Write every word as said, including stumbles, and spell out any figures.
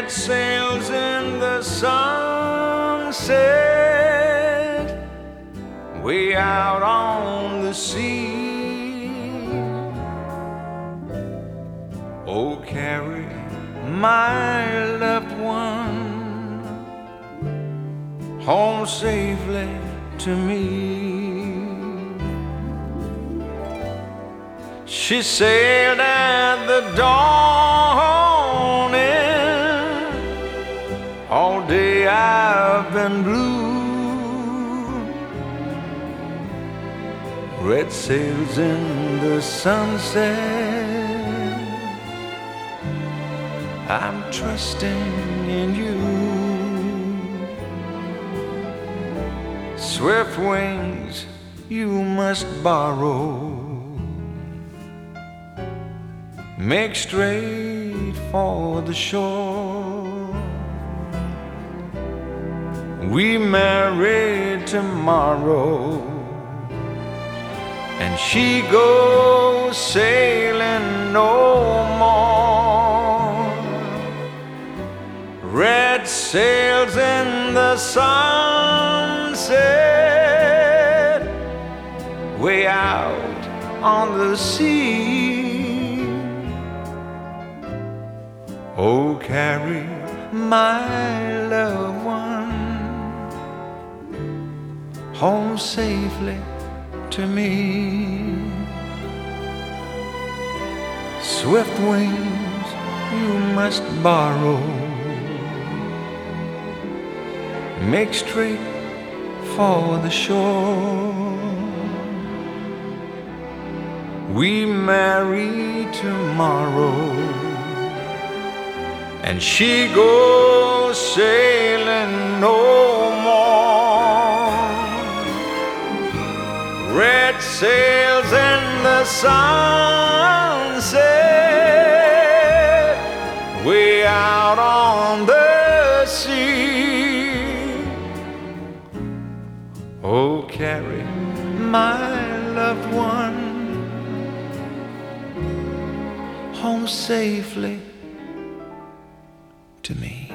red sails in the sunset, way out on the sea. Oh, carry my loved one home safely to me. She sailed at the dawning. All day I've been blue. Red sails in the sunset. I'm trusting in you. Swift wings you must borrow. Make straight for the shore. We married tomorrow, and she goes sailing no more. Red sails in the sunset, way out on the sea. Oh, carry my loved one home safely to me. Swift wings you must borrow. Make straight for the shore. We marry tomorrow, and she goes sailing no more. Red sails in the sunset, way out on the sea. Oh, carry my loved one home safely to me.